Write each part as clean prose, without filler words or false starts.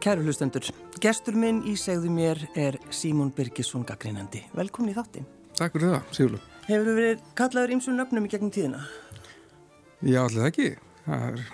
Kæru hlustendur, gestur minn í segðu mér Símon Birgisson gagnrýnandi. Velkomin í þáttinn. Takk fyrir það, Sigurður. Hefurðu verið kallaður ýmsum nöfnum í gegnum tíðina? Já, allir ekki. Það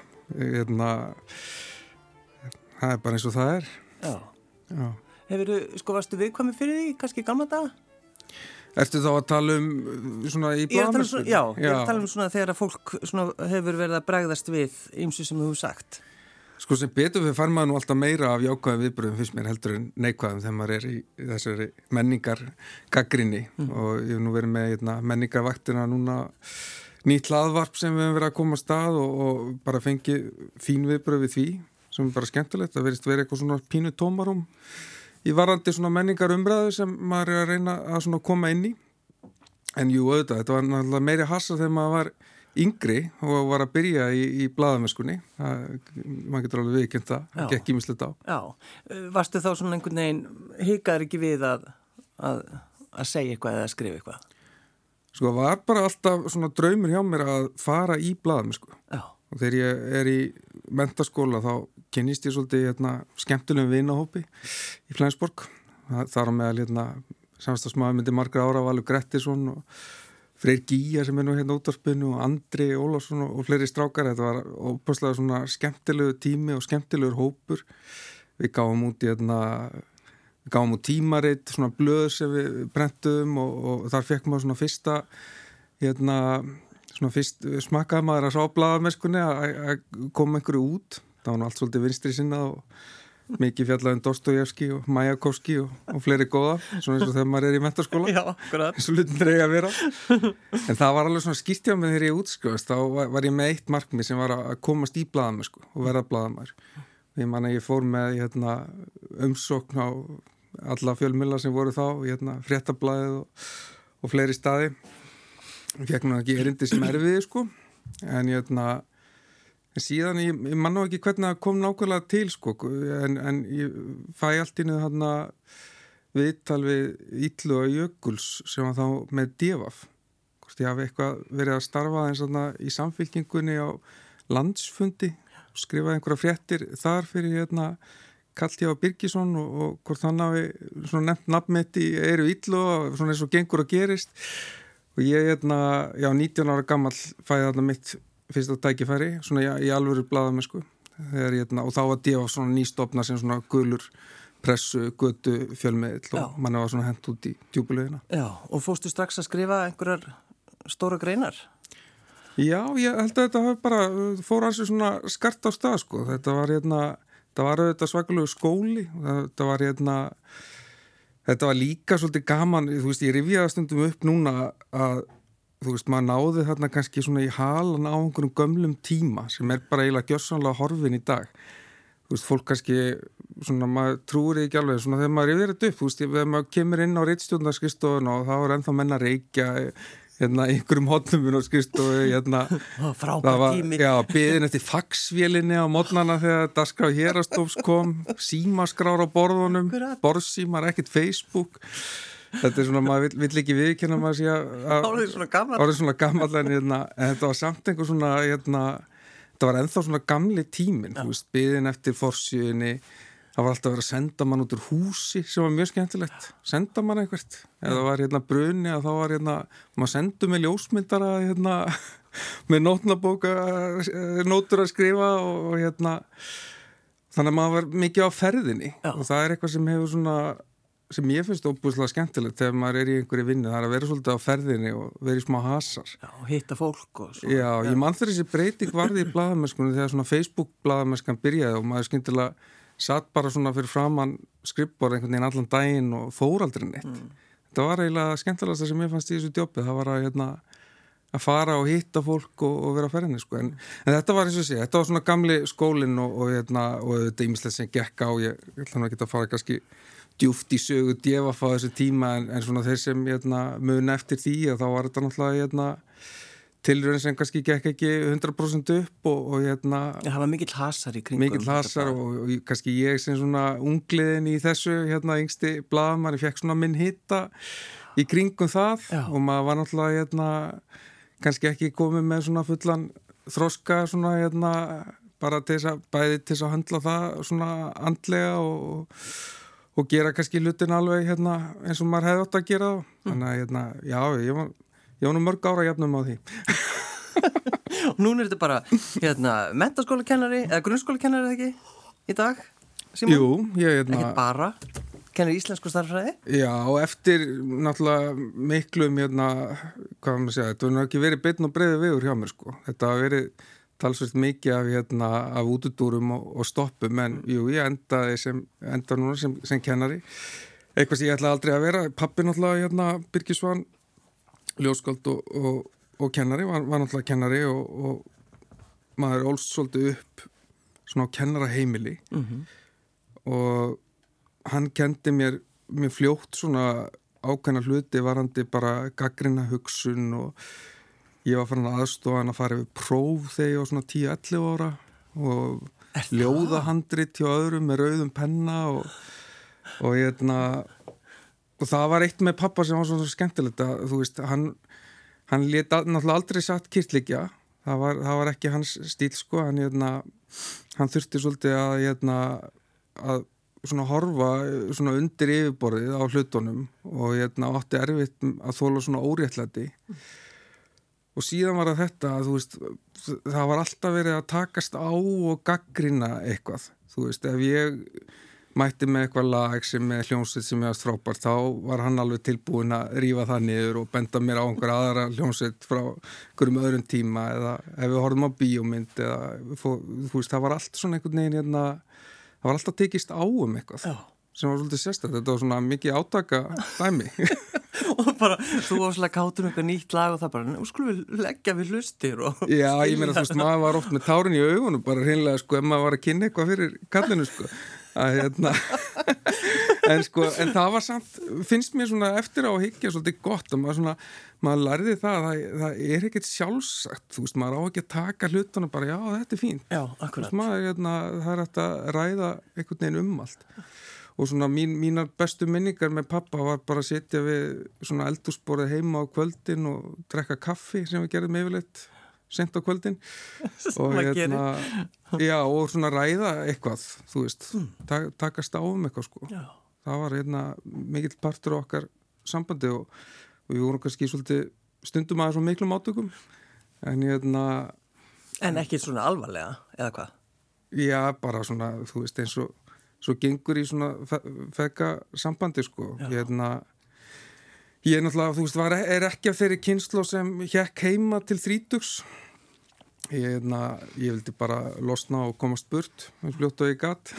er bara eins og það er. Já. Hefurðu, varstu viðkvæmur fyrir því, kannski gamla daga? Ertu þá að tala svona í blaðamennsku? Já, ég er að tala svona þegar að fólk hefur verið að bregðast við ýmsu sem þú hefur sagt. Sko sem betur við fær maður nú alltaf meira af jákvæðum viðbröðum fyrst mér heldur en neikvæðum þegar maður í þessari menningar gagnrýni og ég hef nú verið með menningarvaktina núna nýtt hlaðvarp sem við hefum verið að koma að stað og bara fengið fín viðbröð við því sem er bara skemmtilegt. Það verðist verið eitthvað svona pínu tómarum í varandi svona menningarumræðu sem maður er að reyna að svona koma inn í. En jú, auðvitað, þetta var náttúrulega meiri hassa þegar maður var yngri og var að byrja í blaðamennskunni. Maður getur alveg viðurkennt það, það gekk ýmislegt á. Já, varstu þá svona einhvern veginn, hikaður ekki við að segja eitthvað eða skrifa eitthvað? Sko, var bara alltaf svona draumur hjá mér að fara í blaðamennsku. Já. Og þegar ég er í menntaskóla þá kynnist ég svolítið skemmtilegum vinahópi í Flensborg. Þar á meðal samstagsmaður myndi margra ára Valur Grettisson og Freyr Gíja sem er nú útvarpinu og Andri Ólafsson og fleiri strákar. Þetta var óbúslega svona skemmtilegu tími og skemmtilegur hópur. Við gáum út tímarit, svona blöð sem við brentum og þar fekk maður svona fyrst smakkaði maður að sá blaðamennskunni að koma einhverju út. Það var nú allt svolítið vinstri sinna og mikið fjallaði Dostojevski og Majakovski og fleiri góða, svona eins og þegar maður er í menntaskóla. Já, akkurat. Eins og hlutin dreigi að vera. En það var alveg svona skýrt hjá mig þegar ég útskrifast. Þá var ég með eitt markmið sem var að komast í blaðamennsku og verða blaðamaður. Ég man að ég fór með umsókn á alla fjölmiðla sem voru þá, Fréttablaðið og fleiri staði. Ég fekk nú ekki erindi sem erfiði, sko. En síðan, ég man nú ekki hvernig það kom nákvæmlega til, sko, en ég fæ allt innu viðtal við Illu og Jökuls sem var þá með DEVAF. Ég hafi eitthvað verið að starfa eins í samfylkingunni á landsfundi, skrifaði einhverja fréttir þar fyrir Karl T. Birgisson og hvort hann hafi svona nefnt nafnmitt í eyru Illu og svona eins og gengur og gerist. Og ég 19 ára gamall fæði þarna mitt fyrsta tækifæri, svona í alvöru blaðamennsku. Og þá var DEVAF svona nýstofna sem svona gulur pressu, götu, fjölmiðl og manni var svona hent út í djúpulegina. Já, og fórstu strax að skrifa einhverjar stóra greinar? Já, ég held að þetta hafi bara fór hansi svona skart á stað, sko. Þetta var auðvitað svakalegu skóli. Þetta var líka svolítið gaman, ég rifjaði stundum upp núna að maður náði þarna kannski svona í halan á einhverjum gömlum tíma sem er bara eiginlega gjörsamlega horfin í dag. Fólk kannski, svona, maður trúir ekki alveg, svona þegar maður rifjar þetta upp, þegar maður kemur inn á ritstjórnarskrifstofuna og þá er ennþá menn að reykja einhverjum hotnum á skrifstofu, frábær tími. Já, biðin eftir faxvélinni á morgnana þegar dagskrá Héraðsdóms kom, símaskrár á borðunum, borðsímar, ekkert Facebook. Þetta er svona, maður vill ekki viðkenna maður sé að árið svona gamall en þetta var samt einhver svona þetta var ennþá svona gamli tíminn, biðin eftir forsíðunni. Það var alltaf verið að senda mann út úr húsi sem var mjög skemmtilegt, senda mann eitthvað eða var bruni og þá var maður sendu með ljósmyndara með nótnabóka nótur að skrifa og þannig að maður var mikið á ferðinni. Og það er eitthvað sem hefur svona sem ég finnst óbúslega skemmtilegt þegar maður er í einhverju vinnu, það er að vera svolítið á ferðinni og vera í smá hasar. Já, og hitta fólk og svo. Já, ég man þegar þessi breyting varði í blaðamennskunni þegar svona Facebook blaðamennskan byrjaði og maður skyndilega satt bara svona fyrir framann skrifborð einhvern veginn allan daginn og fór aldrei neitt. Þetta var eiginlega skemmtilegast það sem ég fannst í þessu djópi, það var að fara og hitta fólk og vera á ferðinni, sko. En þetta var eins og sé, þetta var svona gamli skólinn og þetta ýmislegt sem gekk á, ég ætla nú ekki að fara kannski djúft í sögu DEVAF á þessu tíma en svona þeir sem mun eftir því að þá var þetta náttúrulega tilraun sem kannski gekk ekki 100% upp og það var mikill hasar í kringum. Mikill hasar og kannski ég sem svona ungliðin í þessu yngsti blaðamaður fekk svona minn hitta í kringum það. Já. Og maður var náttúrulega kannski ekki komið með svona fullan þroska svona bara bæði til þess að handla það svona andlega og gera kannski hlutin alveg eins og maður hefði átt að gera þá. Þannig að já, ég var nú mörg ára jafnum á því. Og núna er þetta bara menntaskólakennari eða grunnskólakennari, eða ekki, í dag? Símon? Jú, ég Ekki bara, kennir íslensku starffræði? Já, og eftir náttúrulega miklum hvað maður segja, þetta var nú ekki verið beinn og breiði vegur hjá mér, sko. Þetta var verið talsvert mikið af útudúrum og stoppum, en jú, ég enda núna sem kennari. Eitthvað sem ég ætla aldrei að vera. Pabbi náttúrulega Birgir Svan, ljóskáld og kennari, var náttúrulega kennari og maður ólst svolítið upp svona á kennaraheimili og hann kendi mér fljótt svona ákveðna hluti varandi bara gagnrýna hugsun og ég var farin að aðstofa hann að fara yfir próf þegar ég var svona 10-11 ára og ljóðahandrit hjá öðrum með rauðum penna og það var eitt með pappa sem var svona skemmtilegt að þú veist, hann lét náttúrulega aldrei satt kyrtleikja, það var ekki hans stíl, sko, hann þurfti svolítið að svona horfa svona undir yfirborðið á hlutunum og átti erfitt að þola svona óréttlæti. Og síðan var þetta, þú veist, það var alltaf verið að takast á og gagnrýna eitthvað. Þú veist, ef ég mætti með eitthvað lag sem með hljómsveit sem ég varst frábært, þá var hann alveg tilbúin að rífa það niður og benda mér á einhver aðra hljómsveit frá einhverjum öðrum tíma, eða ef við horfum á bíómynd, eða þú veist, það var allt svona einhvern veginn, það var alltaf tekist á eitthvað. Já. Sem var svolítið sérstætt, þetta var svona mikið átaka dæmi. Og bara, þú var svolítið kátur um eitthvað nýtt lag og það bara, nú skulum við leggja við hlustir og... Já, ég meina, þú veist, maður var oft með tárin í augunum, bara hreinlega, sko, ef maður var að kynna eitthvað fyrir kallinu, sko, en það var samt, finnst mér svona eftir á að hyggja svolítið gott að maður lærði það er ekkert sjálfsagt, þú veist, maður á ekki að taka hlutana bara, já, þetta er fínt. Já, akkurat. Þú veist, maður, það er hægt að ræða einhvern veginn allt. Og svona mínar bestu minningar með pappa var bara að sitja við svona eldhúsborðið heima á kvöldin og drekka kaffi sem við gerðum yfirleitt sent á kvöldin og já, og svona ræða eitthvað, þú veist, takast á eitthvað, sko. Já. Það var mikill partur á okkar sambandi og við vorum kannski svolítið stundum aðeins á miklum átökum en ekki svona alvarlega, eða hvað? Já, bara svona, þú veist, eins og svo gengur í svona feka sambandi, sko. Ég náttúrulega, þú veist, er ekki af þeirri kynslóð sem hékk heima til 30. Ég vildi bara losna og komast burt, eins fljótt og ég gat.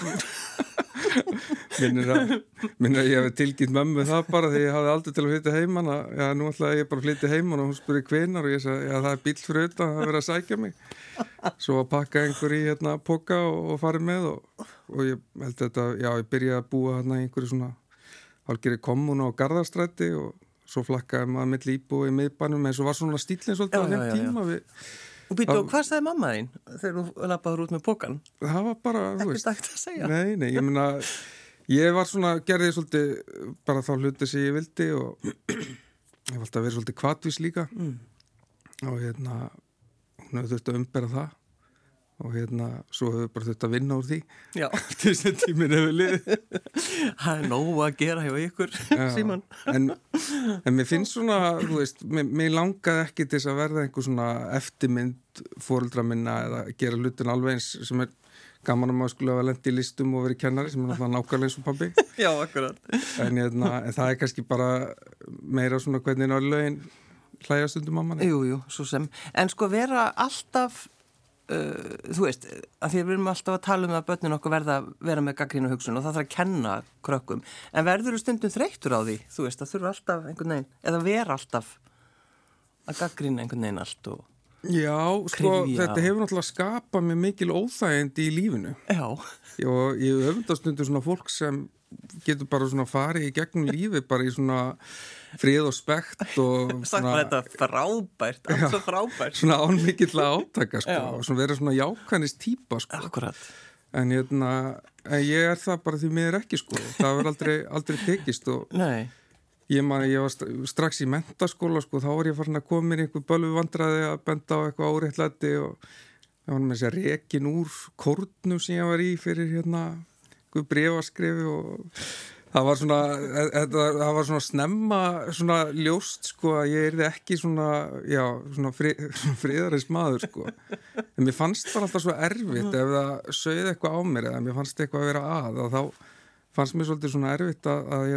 Minnir að ég hefði tilkynnt mömmu það bara þegar ég hafði aldrei til að flytja heimann já, nú ætlaði ég bara að flytja heimann og hún spurði hvenær og ég sagði, já, það er bíll fyrir auðvitað, það er verið að sækja mig. Svo að pakka einhver í poka og farið með og ég held þetta, já, ég byrjaði að búa einhverju svona hálfgerði kommunu á Garðarstræti og svo flakkaði maður milli íbúi í miðbænum en svo var svona stílinn svolítið á þeim tíma Og býttu, hvað sagði mamma þín þegar þú lappaður út með pokan? Það var bara, þú veist. Ekkert að segja. Nei, ég meina, ég var svona, gerði svolítið bara þá hluti sem ég vildi og ég var alltaf að vera svolítið hvatvís líka og hún hefði þurft að umbera það og svo hefur bara þurft að vinna úr því. Já. Þess að tíminn hefur liðið. Það er nóg að gera hjá ykkur, Símon. En mér finnst svona, þú veist, mér langaði ekki til þess að verða einhver svona eftirmynd foreldra minna eða gera hlutin alveg eins sem er gaman að maður skulle hafa lent í listum og verið kennari sem er nákvæmlega eins og pabbi. Já, akkurat. En það er kannski bara meira svona hvernig lögin hlæja stundum á manni. Jú, svo sem. En sko vera alltaf þú veist, að því við erum alltaf að tala að börnin okkur vera með gagnrýna hugsun og það þarf að kenna krökkum en verður þú stundum þreyttur á því þú veist, það þurfa alltaf einhvern veginn eða vera alltaf að gagnrýna einhvern veginn allt og Já, sko, þetta hefur náttúrulega skapað mér mikil óþægindi í lífinu. Já. Og ég öfundast stundum svona fólk sem getur bara svona farið í gegnum lífi bara í svona frið og spekt og svona... Þetta frábært, allt svo frábært. Svona án mikill átaka, sko, og svona vera svona jákvæðnis típa, sko. Akkurat. En ég það bara því mér ekki, sko. Það verður aldrei tekist og... Nei. Ég var strax í menntaskóla, sko, þá var ég farin að koma mér einhver bölvu vandræði að benda á eitthvað áréttlæti og ég var með þess að rekin úr kórnum sem ég var í fyrir bréfaskrifi og það var svona snemma svona ljóst sko að ég yrði ekki svona friðaris maður sko en mér fannst bara alltaf svo erfitt ef það sauði eitthvað á mér eða mér fannst eitthvað að vera að þá fannst mér svolítið svona erfitt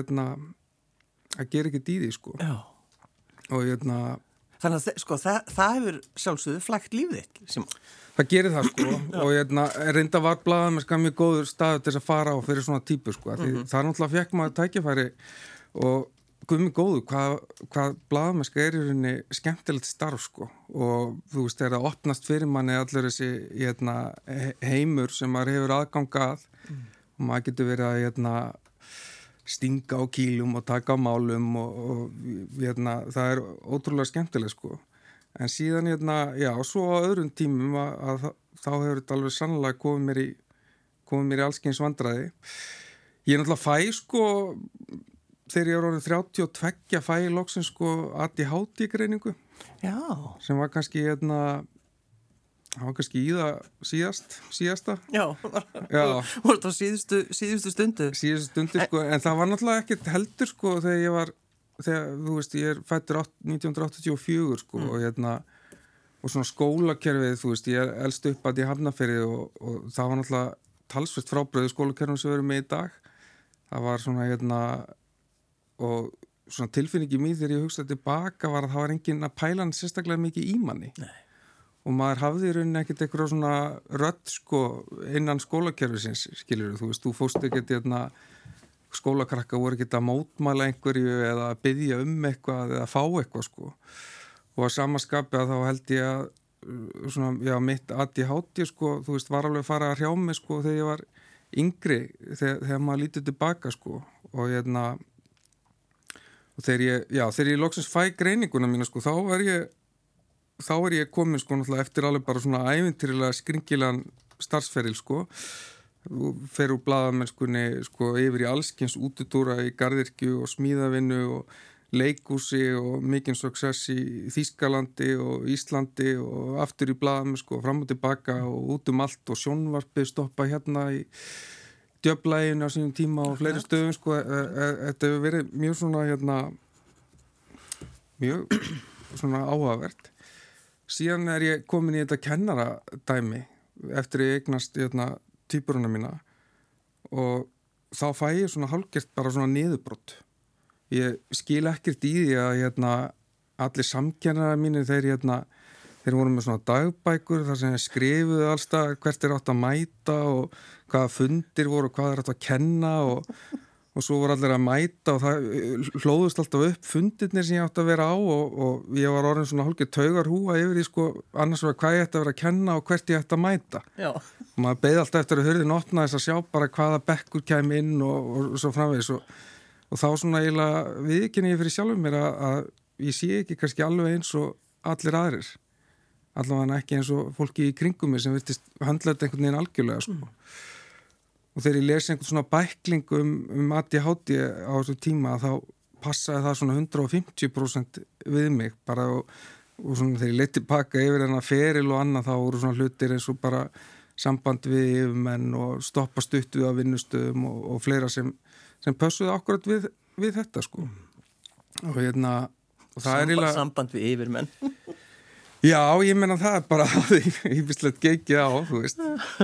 að gera ekkert í því sko. Já. Og þannig að sko það hefur sjálfsögðu flækt lífið þitt, Símon. Það gerir það sko og reynda var blaðamennska mjög góður staður til þess að fara á fyrir svona típu sko. Því það náttúrulega fekk maður tækifæri og guð mig góður hvað blaðamennska í rauninni skemmtilegt starf sko og þú veist þegar það opnast fyrir manni allir þessi heimur sem maður hefur aðgang að og maður getur verið að stinga á kýlum og taka á málum og það er ótrúlega skemmtileg sko en síðan svo á öðrum tímum að þá hefur þetta alveg sannlega komið mér í allskyns vandræði ég náttúrulega fæ sko þegar ég var orðin 32 fæ ég loksins sko ADHD-greiningu sem var kannski það var kannski í það síðasta. Já. Var þetta á síðustu stundu? Síðustu stundu, sko, en það var náttúrulega ekkert heldur, sko, þegar þú veist, ég er fæddur 1984, sko, og svona skólakerfið, þú veist, ég elst upp að í Hafnarfirði og það var náttúrulega talsvert frábröðu skólakerfum sem við erum með í dag. Það var svona, og svona tilfinningi mín þegar ég hugsaði tilbaka var að það var enginn að pæla hann sérstaklega mikið í manni. Nei. Og maður hafði í rauninni ekkert eitthvað svona rödd sko innan skólakerfisins, skilur þú veist, þú fórst ekkert skólakrakka voru ekkert að mótmæla einhverju eða að biðja eitthvað eða fá eitthvað sko. Og að samaskapi að þá held ég að svona, mitt ADHD sko, þú veist, var alveg að fara að hrjá mig sko þegar ég var yngri, þegar maður lítið tilbaka sko. Og og þegar ég loksins fæ greininguna mína sko, þá er ég komin sko náttúrulega eftir alveg bara svona ævintýrilega skringilegan starfsferil sko fer úr blaðamennskunni sko yfir í allskyns útutúra í garðyrkju og smíðavinnu og leikhúsi og mikinn success í Þýskalandi og Íslandi og aftur í blaðamennsku og fram og tilbaka og út allt og sjónvarpið stoppa í djöflæginu á sínum tíma og fleiri stöðum sko þetta hefur verið mjög svona mjög svona áhugavert. Síðan er ég komin í þetta kennaradæmi eftir ég eignast týpuruna mína og þá fæ ég svona hálfgert bara svona niðurbrot. Ég skil ekkert í því að allir samkennarar mínir þeir voru með svona dagbækur þar sem skrifuðu allstað hvert átt að mæta og hvaða fundir voru og hvað átt að kenna og svo voru allir að mæta og það hlóðust alltaf upp fundirnir sem ég átt að vera á og ég var orðin svona hálfgeir taugarhúa yfir því sko annars var hvað ég ætti að vera að kenna og hvert ég ætti að mæta. Já. Og maður beið alltaf eftir að hurðin opna þess að sjá bara hvaða bekkur kæmi inn og svo framvegis og þá svona eiginlega viðurkenni ég fyrir sjálfum mér að ég sé ekki kannski alveg eins og allir aðrir. Allavega ekki eins og fólki í kringum mig sem virtist handla þetta einhvern veginn algjörlega sko. Og þegar ég lesi einhvern svona bækling ADHD á þessu tíma þá passaði það svona 150% við mig bara og svona þegar ég leit tilbaka yfir þennan feril og annað þá voru svona hlutir eins og bara samband við yfirmenn og stoppa stutt við á vinnustöðum og fleira sem pössuði akkurat við þetta sko. Og og það er samband við yfirmenn. Já, ég meina það er bara íbislegt geikið á, þú veist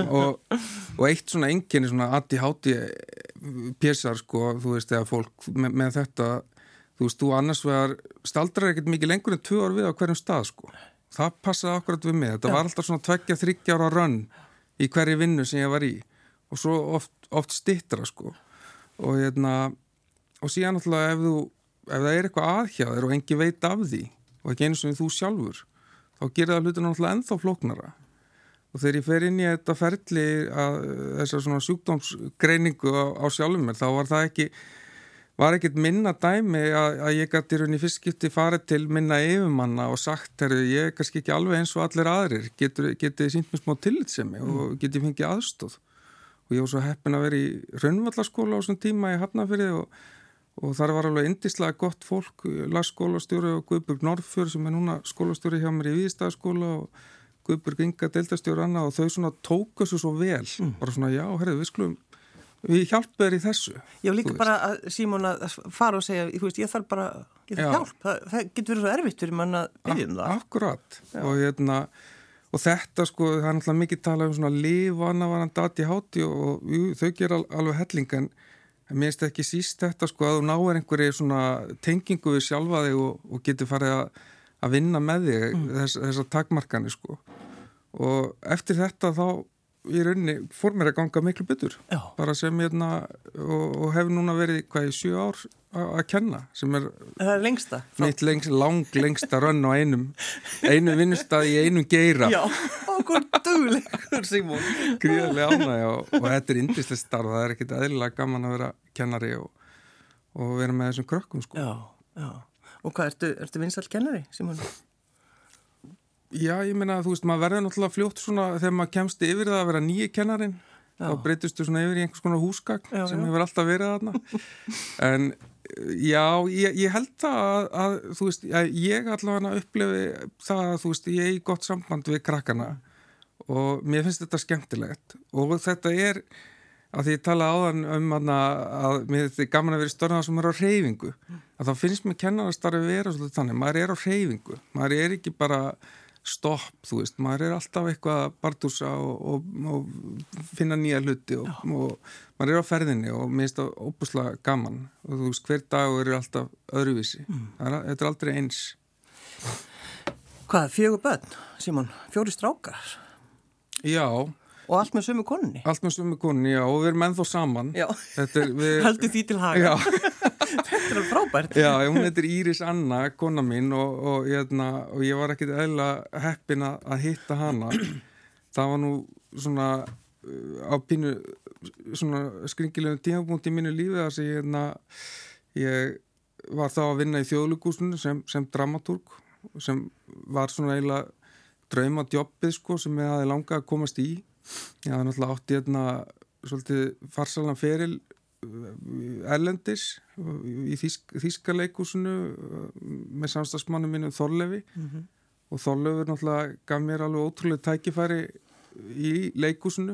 og eitt svona einkenni svona ADHD pésar sko, þú veist, eða fólk með þetta, þú veist, þú annars vegar staldrar ekkert mikið lengur en 2 ár við á hverjum stað sko, það passaði akkurat við mig, þetta var alltaf svona 2-3 ára rönn í hverju vinnu sem ég var í og svo oft styttra sko og og síðan náttúrulega ef það er eitthvað aðhjáður og engin veit af því og ekki eins og þú sjálfur þá gerir það hlutina náttúrulega ennþá flóknara og þegar ég fer inn í þetta ferli að þessar svona sjúkdómsgreiningu á sjálfum mér þá var ekkert minna dæmi að ég gæti í rauninni fyrst skipti farið til minna yfirmanna og sagt ég er kannski ekki alveg eins og allir aðrir getið sýnt mér smá tillitssemi og getið fengið aðstóð og ég var svo heppin að vera í Hraunvallaskóla á þessum tíma í Hafnarfirði og þar var alveg yndislega gott fólk, Lars skólastjóri og Guðbjörg Norðfjörð sem er núna skólastjóri hjá mér í Víðistæðaskóla og Guðbjörg Inga deildarstjóri Anna og þau svona tóku þessu svo vel bara svona já, herðu, við hjálpum þér í þessu. Já, líka bara að Símon að fara og segja, ég þarf hjálp, það getur verið svo erfitt fyrir mann að byrja það. Akkurat, og þetta sko, það er náttúrulega mikið talað svona lyf og annað varandi ADHD og þau gera alveg helling en mér finnst ekki síst þetta sko að þú náir einhverju svona tengingu við sjálfa þig og getur farið að vinna með þig þessar takmarkanir sko og eftir þetta þá í rauninni fór mér að ganga miklu betur bara sem og hef núna verið í 7 ár að kenna sem það er lengsta mitt lengsta rönn á einu vinnustað í einum geira okkur duglegur Símon gríðarlega ánægja og þetta er yndislegt starf það er ekkit eðlilega gaman að vera kennari og vera með þessum krökkum sko. Já, og hvað, ertu vinsæll kennari Símon? Já, ég meina, þú veist, maður verður náttúrulega fljótt svona þegar maður kemst yfir það að vera nýi kennarin, þá breytistu svona yfir í einhvers konar húsgagn sem hefur alltaf verið þarna. En já, ég held það að þú veist, ég allavega upplifi það að þú veist, ég er í gott samband við krakkana og mér finnst þetta skemmtilegt og þetta er, að því ég tala áðan að mér þetta er gaman að vera í störna sem er á hreyfingu, að þá finnst mér kennarastarfi vera svolítið þannig, maður er á hreyfingu, maður er ekki bara stopp, þú veist, maður er alltaf eitthvað að bardúsa og finna nýja hluti og maður er á ferðinni og mér finnst það óbúslega gaman og þú veist, hver dagur er alltaf öðruvísi, þetta er aldrei eins. Hvað, 4 börn, Símon? 4 strákar? Já. Og allt með sömu konunni? Allt með sömu konunni, já, og við erum ennþá saman. Já, heldur því til haga. Já. Þetta er frábært. Já, hún heitir Íris Anna, kona mín og ég var ekkit eðlilega heppin að hitta hana. Það var nú svona á pínu svona skringilegum tímapunkti í mínu lífi þar sem ég var þá að vinna í Þjóðleikhúsinu sem dramatúrg sem var svona eiginlega draumadjobbið sko sem ég hafði langað að komast í. Ég hafði náttúrulega átt svolítið farsalan feril erlendis í þýska leikhúsinu með samstagsmannu mínu Þorleifi og Þorleifur náttúrulega gaf mér alveg ótrúlega tækifæri í leikhúsinu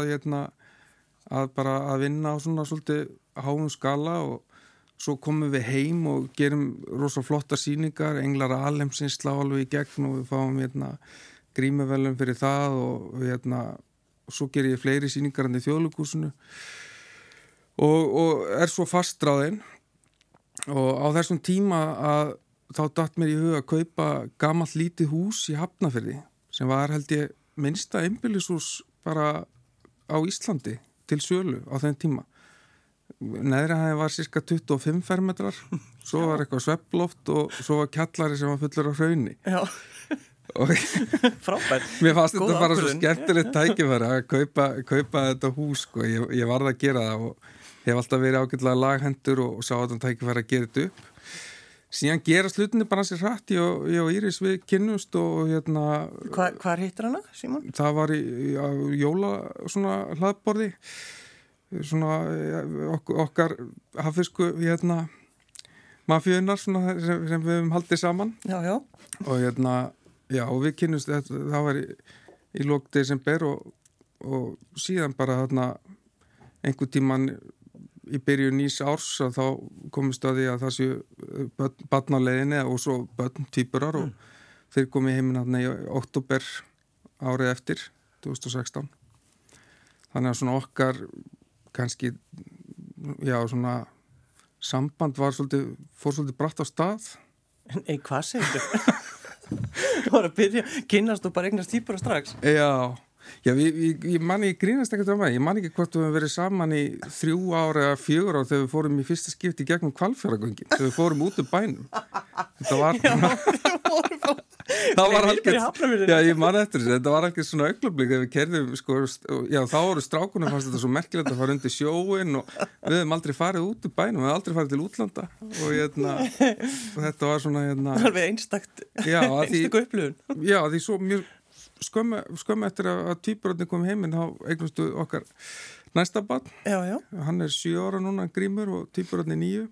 að bara að vinna á svona svolítið háum skala og svo komum við heim og gerum rosa flotta sýningar, Englar Alheimsins slá alveg í gegn og við fáum grímuverðlaun fyrir það og svo ger ég fleiri sýningar í Þjóðleikhúsinu og er svo fastráðinn og á þessum tíma að þá datt mér í hug að kaupa gamalt lítið hús í Hafnarfirði sem var held ég minnsta einbýlishús bara á Íslandi til sölu á þeim tíma. Neðri hæðin var cirka 25 fermetrar, svo var eitthvað svefnloft og svo var kjallari sem var fullur af hrauni. Já. Frábært. Mér fannst þetta bara svo skemmtilegt tækifæri að kaupa þetta hús sko. Ég varð að gera það og hef alltaf verið ágætlega laghendur og sá að þetta tækifæri að gera þetta upp. Síðan gera slutinni bara sér hratt ég og Íris við kynnumst og Hvar hittir hana, Símon? Það var á jóla svona hlaðborði svona okkar hafisku mafíunar svona sem við höfum haldið saman. Já. Og og við kynnumst það var í lok desember og síðan bara einhver tíman í byrjun nýs árs að þá komist að því að það séu barn á leiðinni og svo börn tvíburar og þeir komi heiminn í október árið eftir 2016 þannig að svona okkar kannski svona samband fór svolítið bratt á stað. Nei, hvað segir þú? Þú var að byrja kynnast og bara eignast tvíburar strax. Já, ég man ekki grínast ekkert á mig. Ég man ekki hvort við höfum verið saman í 3 ár eða 4 ár þegar við fórum í fyrsta skipti í gegnum Hvalfjarðargöngin, þegar við fórum út úr bænum. Þetta var það var alveg, já ég man eftir þessu, þetta var alveg svona augnablik þegar við keyrðum, sko, já þá voru strákunum fannst þetta svo merkilegt að fara undir sjóin og við hefum aldrei farið út úr bænum, við hefum aldrei farið til útlanda og þetta var svona alveg einstakt upplifun. Já, því svo mjög skömmu eftir að tvíburarnir kom heiminn þá eignustu okkar næsta barn. Já. Hann er 7 ára núna, Grímur, og tvíburarnir 9.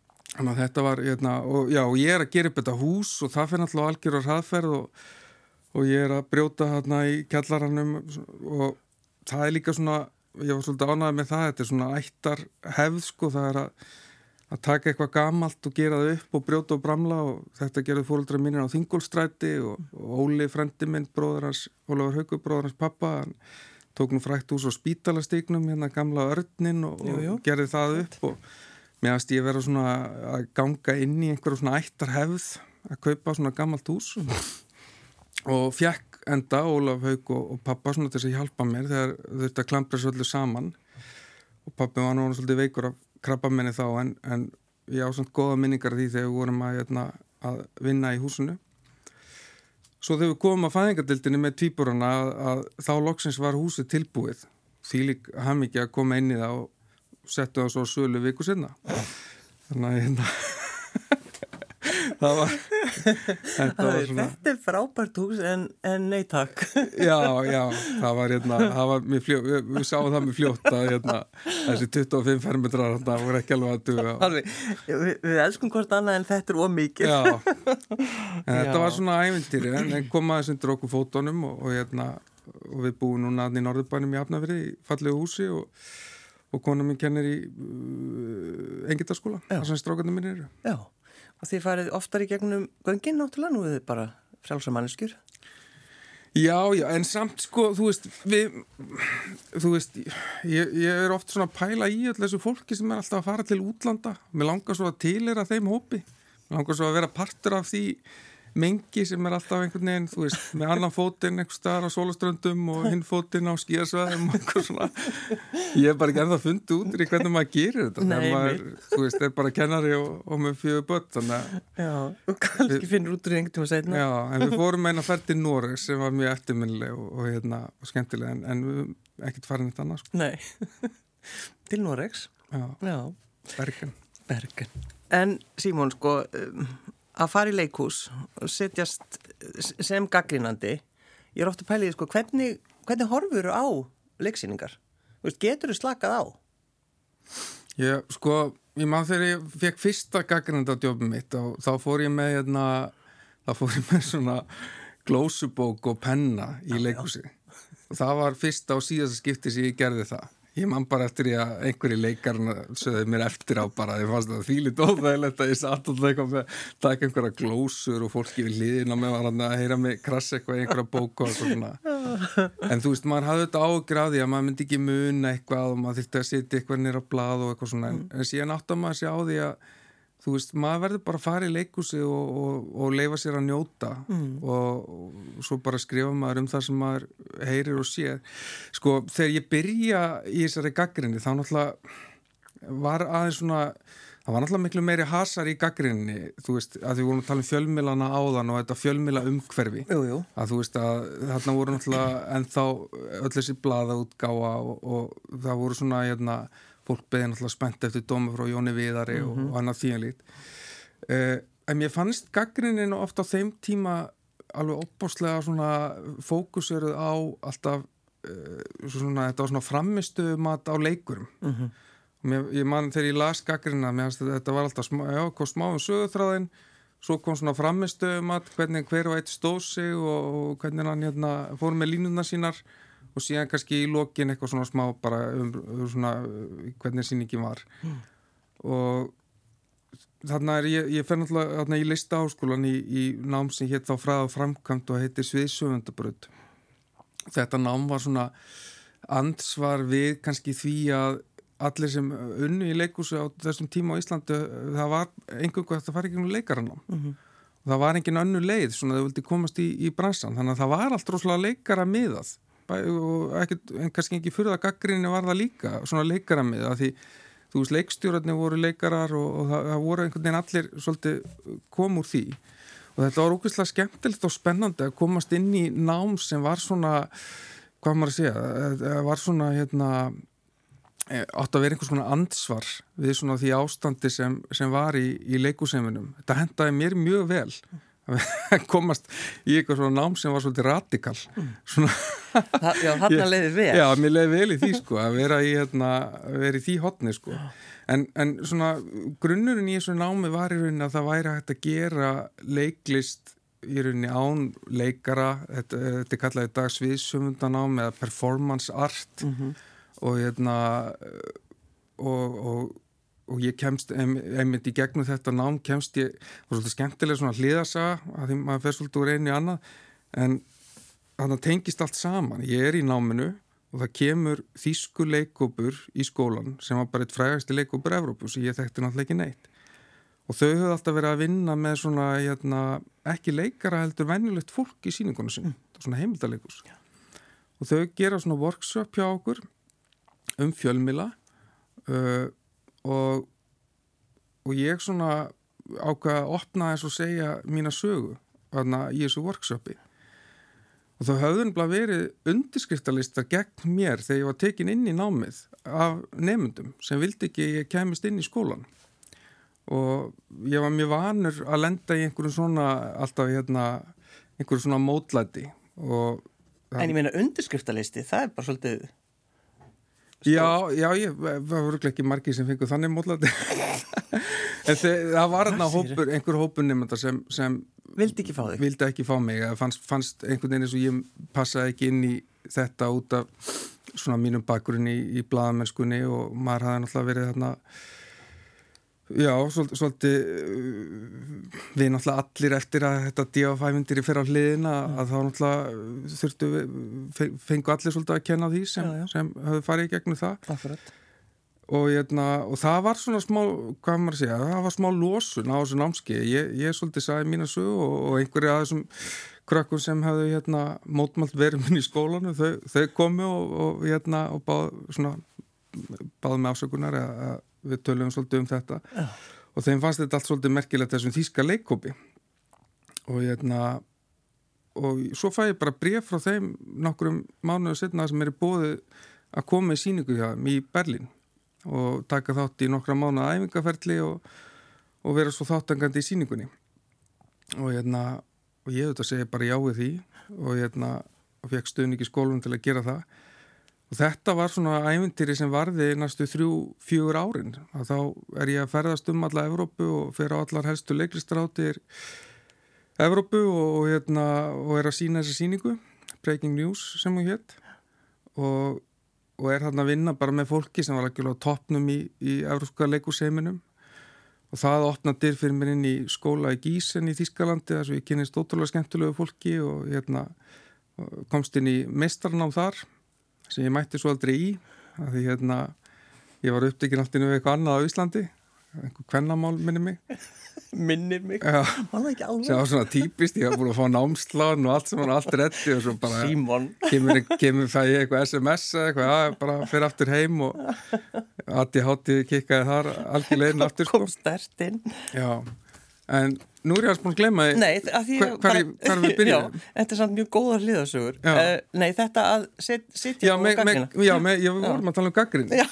Þannig að þetta var og ég er að gera upp þetta hús og það fyrir náttúrulega algjör á hraðferð og ég að brjóta hérna í kjallaranum og það líka svona, ég var svolítið ánægð með það, þetta svona ættar hefð sko, það að taka eitthvað gamalt og gera það upp og brjóta og bramla og þetta gerði foreldrar mínir á Þingólfsstræti og Óli frendi minn, bróðir hans, Ólafur Haukur, bróðir hans pappa, hann tók nú frækt hús á Spítalastignum, hérna gamla Örnin og gerði það upp og mér finnst ég vera svona að ganga inn í einhverju svona ættar hefð að kaupa svona gamalt hús og fekk enda Ólaf Hauk og pappa svona til þess að hjálpa mér þegar þurfti að klampra svo öllu saman og pappi var nú svolítið veikur af krabbamenni þá en ég á samt góða minningar af því þegar við vorum að vinna í húsinu. Svo þegar við komum að fæðingardeildinni með tvíburana að þá loksins var húsið tilbúið. Þvílík hamingja að koma inn í það og settu það svo sölu viku sinna. Þannig að þetta er frábært hús en nei takk. Já, það var mjög fljótt, við sáum það mjög fljótt að þessi 25 fermetrar það voru ekki alveg að duga. Við elskum hvort annað en þetta er ómikið. Já, en þetta var svona ævintýri en komaði undir okkur fótunum og við búum núna í Norðurbænum í Hafnarfirði í fallegu húsi og kona mín kennir í Engildarskóla, þar sem strákarnir mínir eru. Já. Og þið farið oftar í gegnum göngin náttúrulega, nú er þið bara frjálsamanneskjur. Já, en samt sko, ég er oft svona að pæla í öll þessu fólki sem er alltaf að fara til útlanda. Mér langar svo að tilheyra þeim hópi. Mér langar svo að vera partur af því mengi sem er alltaf einhvern veginn, með annan fótinn einhver staðar á sólaströndum og hinn fótinn á skíðasvæðum og eitthvað svona. Ég hef bara ekki ennþá fundið út í hvernig maður gerir þetta. Þegar maður, er bara kennari og með 4 börn, þannig að... Já, og kannski finnur út úr einhvern tíma seinna. Já, en við fórum eina ferð til Noregs sem var mjög eftirminnileg og skemmtileg, en við höfum ekkert farið neitt annað, sko. Nei, til Noregs. Já. Bergen. En Símon, sko... að fara í leikhús og setjast sem gaggrínandi, ég er ofta að pæla í sko, hvernig horfur á leiksýningar? Getur þú slakað á? Ég man þegar ég fekk fyrsta gaggrínandadjófum mitt og þá fór ég með svona glósubók og penna í leikhúsi. Og það var fyrsta og síðasta skipti sem ég gerði það. Ég man bara eftir því að einhverju leikarna sögðu mér eftir á bara, ég fannst það þvílít óþægilegt að ég satt alltaf eitthvað með að taka einhverja glósur og fólki við hliðina með var að heyra mig krassa eitthvað í einhverja bók og svona. En maður hafði þetta ágráði að maður myndi ekki muna eitthvað og maður þyrfti að setja eitthvað nýra á blað og eitthvað svona, en síðan átt að maður sé á því að maður verður bara að fara í leikhúsi og leyfa sér að njóta og svo bara skrifa maður það sem maður heyrir og sér. Sko, þegar ég byrja í þessari gagnrýni þá náttúrulega var aðeins svona, það var náttúrulega miklu meiri hasar í gagnrýninni, að við vorum að tala fjölmiðlana áðan og þetta fjölmiðla umhverfi. Jú. Að að þarna voru náttúrulega ennþá öll þessi blaðaútgáfa og það voru svona, fólk beði náttúrulega spennt eftir dómi frá Jóni Viðari og annað þýjanlít. En mér fannst gagnrýnin ofta á þeim tíma alveg óbáslega svona fókuseruð á alltaf svona, þetta var svona framistumat á leikurum. Ég man þegar ég las gagnrýnina, mér fannst þetta var alltaf smá söguþráðin, svo kom svona framistumat, hvernig hver og eitt stóð sig og hvernig hann fór með línuna sínar og síðan kannski í lokin eitthvað svona smá bara svona hvernig sýningin var. Og þarna ég fer náttúrulega þarna í Listaháskólan í nám sem hét þá Fræði og framkvæmd og heitir Sviðsöfundabraut. Þetta nám var svona andsvar við kannski því að allir sem unnu í leikhúsi á þessum tíma á Íslandi, það var einhverju að það fari ekki um leikaranám. Og það var engin önnur leið, svona þau vildi komast í bransan, þannig að það var allt rosalega leikara miðað. Og kannski ekki fyrir að gagnrýni var það líka svona leikaramið að því leikstjórarnir voru leikarar og það voru einhvern veginn allir svolítið kom úr því og þetta var ógeðslega skemmtilegt og spennandi að komast inn í nám sem var svona, hvað maður að segja, var svona átt að vera einhvers konar andsvar við svona því ástandi sem var í leikhúsheiminum. Þetta hentaði mér mjög vel að komast í eitthvað svona nám sem var svolítið radikal. Já, þarna leiði vel. Já, mér leiði vel í því sko, að vera í því hotni sko. En svona grunnurinn í þessu námi var í rauninni að það væri hægt að gera leiklist í rauninni án leikara, þetta kallaði í dag sviðsöfundanám eða performance art og og ég kemst einmitt í gegnum þetta nám kemst ég, og svolítið skemmtilega svona hliðasaga að því maður fer svolítið úr einu í annað en þannig tengist allt saman, ég í náminu og það kemur þýskur leikhópur í skólan sem var bara eitt frægasti leikhópur Evrópu sem ég þekkti náttúrulega ekki neitt og þau höfðu alltaf verið að vinna með svona ekki leikara heldur venjulegt fólk í sýningunum sinni, svona heimildarleikus og þau gera svona workshop hjá okkur fjölmiðla og ég svona ákvað að opna þess og segja mína sögu þarna í þessu workshopi og þá höfðu nefnilega verið undirskriftalistar gegn mér þegar ég var tekin inn í námið af nemendum sem vildi ekki ég kemist inn í skólan og ég var mjög vanur að lenda í einhverjum svona alltaf einhverjum svona mótlæti og en ég meina undirskriftalisti, það bara svolítið Já, ég var örugglega ekki margir sem fengu þannig mótlæti en það var einhver hópur nemenda sem vildi ekki fá þig vildi ekki fá mig, fannst einhvern veginn eins og ég passaði ekki inn í þetta út af svona mínum bakgrunni í blaðamennskunni og maður hafði náttúrulega verið þarna svolítið við náttúrulega allir eftir að þetta D.A.5-myndir í fyrra hliðina að þá náttúrulega fengu allir svolítið að kenna því sem höfðu farið í gegnum það Akkurat. og það var svona smá, hvað maður að segja, það var smá losun á þessu námskeið, ég svolítið sagði mína sögu og einhverju af þessum krökkum sem hefðu mótmælt verið minn í skólanu, þau komu og báðu með afsökunar að við töluðum svolítið þetta og þeim fannst þetta allt svolítið merkilegt þessum þýska leikhópi og svo fæ ég bara bréf frá þeim nokkrum mánuðu seinna sem boðið að koma í sýningu hjá þeim í Berlín og taka þátt í nokkra mánuða æfingaferli og vera svo þáttangandi í sýningunni og ég segi bara já við því og fekk stuðning í skólum til að gera það og þetta var svona ævintýri sem varði næstu 3-4 árin að þá ég að ferðast alla Evrópu og fer á allar helstu leiklistarhátíðir Evrópu og að sýna þessa sýningu Breaking News sem hún hét og þarna að vinna bara með fólki sem var algjörlega á toppnum í evrópska leikhúsheiminum og það opnaði dyr fyrir mér inn í skóla í Gießen í Þýskalandi þar sem ég kynnist ótrúlega skemmtilegu fólki og komst inn í meistaranám þar sem ég mætti svo aldrei í af því ég var upptekinn allt inn við eitthvað annað á Íslandi einhver kvennamál minnir mig Já, var það ekki alveg sem var svona típist, ég var búin að fá námslán og allt sem var allt reddi og svo bara Símon kemur fæ ég eitthvað SMS eða eitthvað, bara fyrir aftur heim og ADHD kikkaði þar algjörlega inn aftur kom sterkt inn Já, en nú ég búin að glemma Nei, að því hvar við byrjum þetta samt mjög góðar hliðasögur Nei, þetta að sitja og gaggrina við vorum að tala um gaggrinni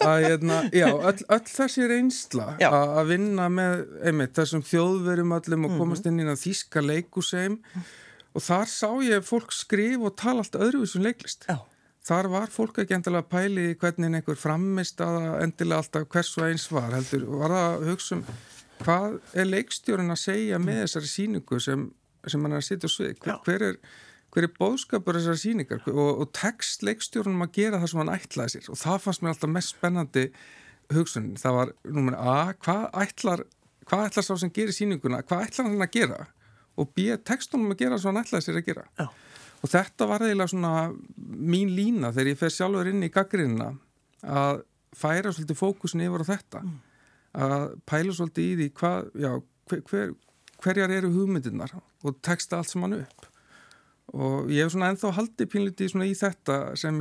öll þessi reynsla að vinna með þessum þjóðverum öllum og komast inn í þýska leikhúsheim og þar sá ég fólk skrifa og tala allt öðruvísum leiklist þar var fólk ekki endilega pæli hvernig einhver framist að endilega alltaf hvers og eins var heldur, var það að hugsa hvað leikstjórinn að segja með þessari sýningu sem hann að sitja á svið hver er boðskapur þessari sýningar og tekst leikstjórnum að gera það sem hann ætlaði sér og það fannst mér alltaf mest spennandi hugsunin, það var númer A, hvað ætlar sá sem gerir sýninguna, hvað ætlar hann að gera og B, tekstunum að gera sem hann ætlaði sér að gera og þetta var eiginlega svona mín lína þegar ég fer sjálfur inn í gagnrýnina að færa svolítið fókusin yfir á þetta að pæla svolítið í því hverjar eru hugmyndirnar og teksta allt saman upp og ég hef svona ennþá haldið pínlítið svona í þetta sem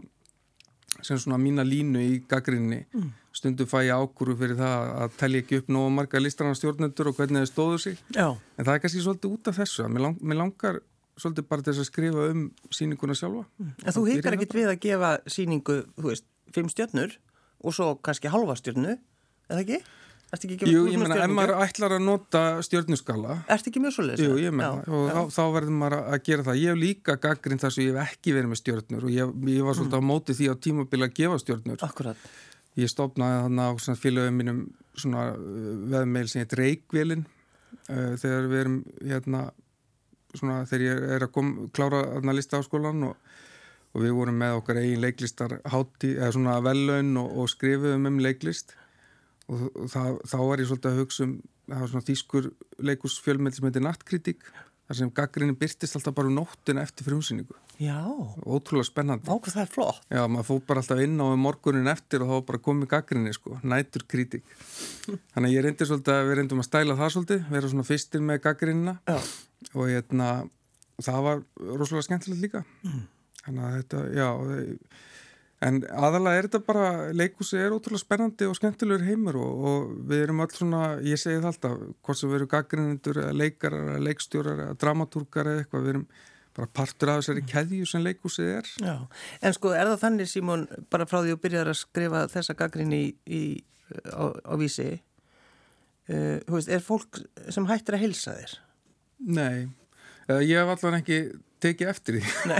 svona mína línu í gagnrýninni stundum fæ ég ákúru fyrir það að telja ekki upp nógu marga listræna stjórnendur og hvernig þeir stóðu sig en það er kannski svolítið út af þessu mér langar svolítið bara til þess að skrifa sýninguna sjálfa En þú hikar ekkit við að gefa sýningu 5 stjörnur og svo kannski halva stjörnu eða ekki? Jú, ég meina, ef maður ætlar að nota stjörnuskala Ertu ekki mjög svoleiðis? Jú, ég meina, og þá verður maður að gera það Ég hef líka gagnrýnt þess að ég hef ekki verið með stjörnur og ég var svolítið á móti því á tímabili að gefa stjörnur Akkurat Ég stofnaði þarna á félögum mínum svona veðmeil sem heit Reykvélin þegar við erum svona þegar ég að klára þarna Listaháskólann og við vorum með okkar eigin leiklistar eða svona vellaun og skrifuðum leiklist og þá var ég svolítið að hugsa það var svona þýskur leikhúsfjölmiðl sem heitir Nattkritik þar sem gagnrýnin birtist alltaf bara nóttina eftir frumsýningu. Já. Ótrúlega spennandi. Hvað það flott. Já, maður fór bara alltaf inn á morgunin eftir og þá var bara komið gagnrýni, sko, næturkritik. Þannig að ég reyndi svolítið að við reyndum að stæla það svolítið, vera svona fyrstir með gagnrýnina og það var rosalega skemmtilegt líka. Þannig að þetta, já, en aðalega þetta bara, leikhúsi ótrúlega spennandi og skemmtilegur heimur og við erum öll svona, ég segi það alltaf, hvort sem við erum gagnrýnendur eða leikarar eða leikstjórar eða dramatúrkar eða eitthvað, við erum bara partur af þessari keðju sem leikhúsið er. Já, en sko er það þannig, Símon, bara frá því að byrjar að skrifa þessa gagnrýni á Vísi, þú veist, er fólk sem hættir að heilsa þér? Nei, ég hef allan ekki tekið eftir því. Nei.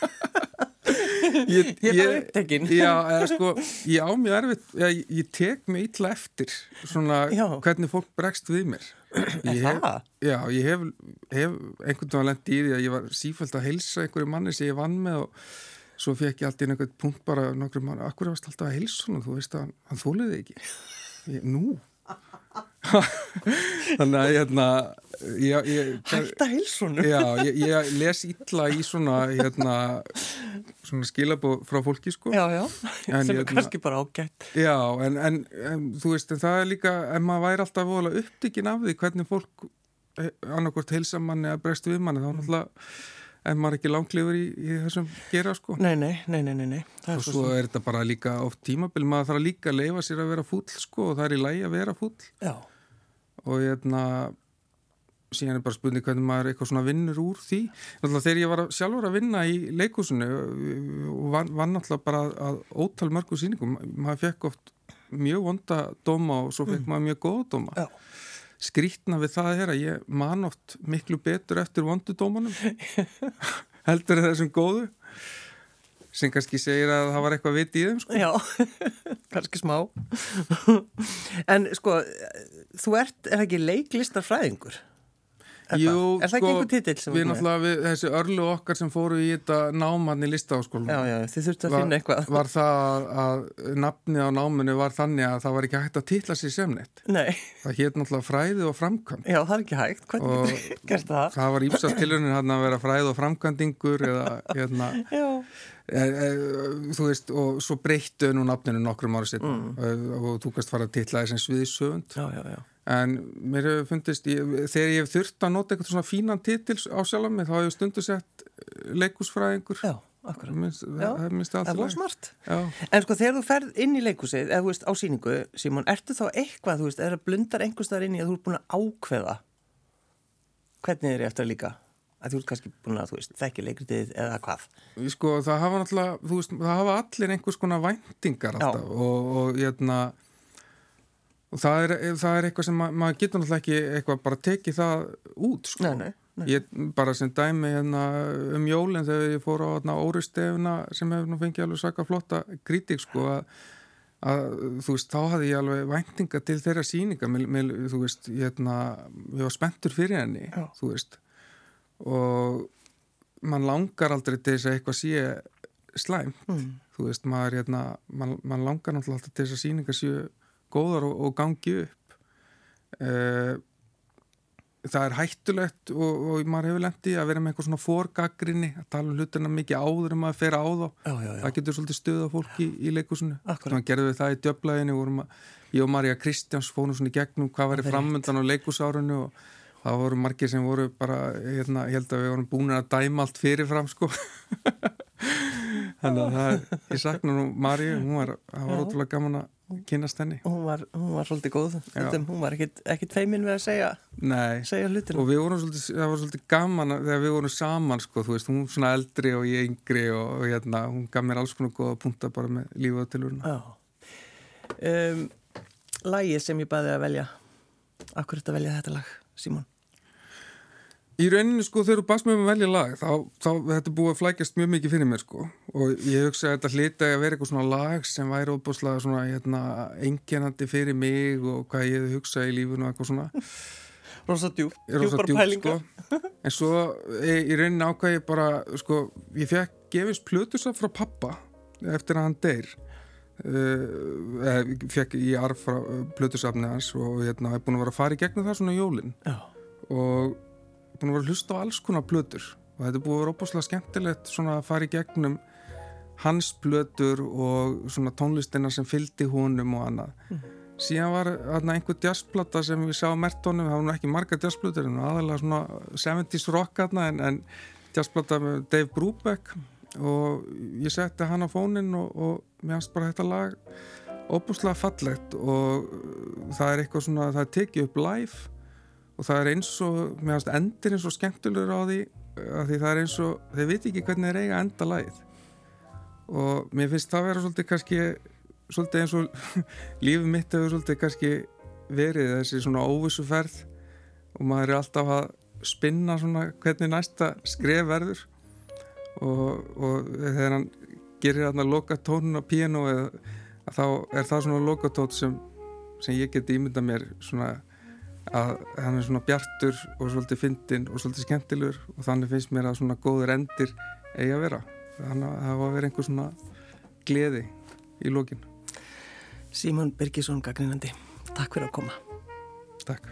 Ég er bara upptekinn. Já, sko, ég á mjög erfitt, ég tek mig illa eftir svona hvernig fólk bregst við mér. Ég hef einhvern veginn lent í því að ég var sífellt að heilsa einhverju manni sem ég vann með og svo fekk ég alltaf einhvern punkt bara nokkru mann, akkur varst alltaf að heilsa honum, þú veist að hann þóliði ekki. Nú? Þannig að hætta heilsunum. Já, ég les illa í svona skilabóð frá fólki, sko. Já, sem kannski bara ágætt. Já, en þú veist, en það er líka, ef maður væri alltaf voðalega upptekinn af því hvernig fólk annarkvort heilsa manni eða bregst við manni, þá náttúrulega ef maður ekki langlífur í þessum gera, sko. Nei. Og svo er þetta bara líka oft tímabil, maður þarf líka að leyfa sér að vera fúll, sko, og það er í lagi að vera fúll. Já. Og síðan er bara spurning hvernig maður eitthvað svona vinnur úr því. Náttúrulega þegar ég var sjálfur að vinna í leikhúsinu og vann náttúrulega bara að ótal mörgu sýningum, maður fekk oft mjög vonda dóma og svo fekk maður mjög góða dóma. Já. Skrýtna við það er að ég man oft miklu betur eftir vondudómanum heldur en þessum góðu sem kannski segir að það var eitthvað vit í þeim, sko. Já, kannski smá. En sko, þú er ekki leiklistarfræðingur? Jú, er það ekki einhver titill sem við náttúrulega þessi örlu okkar sem fóru í þetta námann í Listaháskólanum. Já, þið þurftu að finna eitthvað. Var það að nafnið á náminu var þannig að það var ekki hægt að titla sér sem neitt. Nei. Það hét náttúrulega fræði og framkvæmd. Já, það er ekki hægt. Hvernig gerst það? Það var ímsast tilraunir að vera fræði og framkvæmdingur eða Já. Þú veist, og svo breyttu nú nafninu nokkrum ára seinna og þú kannst fara að titla þessum sviðsöfund. Já. En mér hefur fundist, þegar ég hef þurft að nota eitthvað svona fínan titils á sjálf mig, þá hefur stundu sett leikhúsfræðingur. Já, akkurat. Það var smart. Já. En sko, þegar þú ferð inn í leikhúsið, eða þú veist, á sýningu, Símon, ertu þá eitthvað, þú veist, er það blundar einhvers staðar inn í að þú ert búin að ákveða hvernig þér eftir að líka? Að þú ert kannski búin að, þú veist, þekki leikritið eða hvað? Sko, það hafa náttúrulega, þú veist, það hafa allir einhvers konar væntingar alltaf og það er eitthvað sem maður getur náttúrulega ekki eitthvað bara tekið það út, sko. Nei. Ég bara sem dæmi jólin þegar ég fór á Órustefuna sem hefur nú fengið alveg svaka flotta kritík, sko, að þú veist, þá hafði ég alveg væntinga til þeirra sýninga, þú veist, ég var spenntur fyrir henni, þú veist, og mann langar aldrei til þess að eitthvað sé slæmt, þú veist, mann langar náttúrulega alltaf til þess að sýningar séu góðar og gangi upp. Það er hættulegt og maður hefur lent í að vera með eitthvað svona forgaggrinni, að tala hlutina mikið áður maður fer á þá. Já. Það getur svolítið stuð á fólki í leikhúsinu. Akkurat. Gerðum við það í Djöflaðinni, ég og María Kristjáns fórum svona í gegnum hvað væri framöndan á leikhúsárinu og það voru margir sem voru bara, ég held að við vorum búin að dæma allt fyrirfram, sko. Þannig að ég sakna nú Maríu, það var ótrúlega gaman að kynnast henni. Hún var svolítið góð, hún var ekkit feimin við að segja hlutina. Og það var svolítið gaman þegar við vorum saman, sko, þú veist, hún svona eldri og ég yngri og hún gaf mér alls konar góða punta bara með lífið og tilvöruna. Lagið sem ég baði að velja, akkur þetta velja þetta lag, Símon? Í rauninni, sko, þegar þú baðst mig að velja lag þá þetta búið að flækjast mjög mikið fyrir mér, sko, og ég hugsa að þetta hlyti að vera eitthvað svona lag sem væri óbúslega svona, einkennandi fyrir mig og hvað ég hefði hugsað í lífunu og eitthvað svona rosa djúpar pælingar sko. En svo í rauninni ákvað ég bara sko, ég fekk gefist plötusafn frá pappa eftir að hann deyr fekk í arf frá plötusafni hans og ég er búin að vera að fara í gegnum það svona jólin og búin að vera að hlusta á alls konar plötur og þetta er búin að vera óbúslega skemmtilegt svona að fara í gegnum hans plötur og svona tónlistina sem fylgdi honum og annað. Síðan var einhver jazzplata sem við sá á Mertonum, það var nú ekki margar jazzplötur en aðalega svona 70s rock en jazzplata með Dave Brubeck og ég setti hann á fóninn og mér fannst bara þetta lag óbúslega fallegt og það er eitthvað svona, það er tekið upp live og það er eins og, mér fannst endir eins og skemmtilegur á því að því það er eins og, þeir veit ekki hvernig þeir eiga að enda lagið og mér finnst það vera svolítið kannski svolítið eins og lífið mitt hefur svolítið kannski verið þessi svona óvissuferð og maður er alltaf að spinna svona hvernig næsta skref verður og þegar hann gerir þarna lokatónun á píanói þá er það svona lokatótt sem ég geti ímyndað mér svona að hann er svona bjartur og svolítið fyndinn og svolítið skemmtilegur og þannig finnst mér að svona góður endir eigi að vera þannig að það var að vera einhver svona gleði í lokin. Símon Birgisson, gagnrýnandi, takk fyrir að koma. Takk.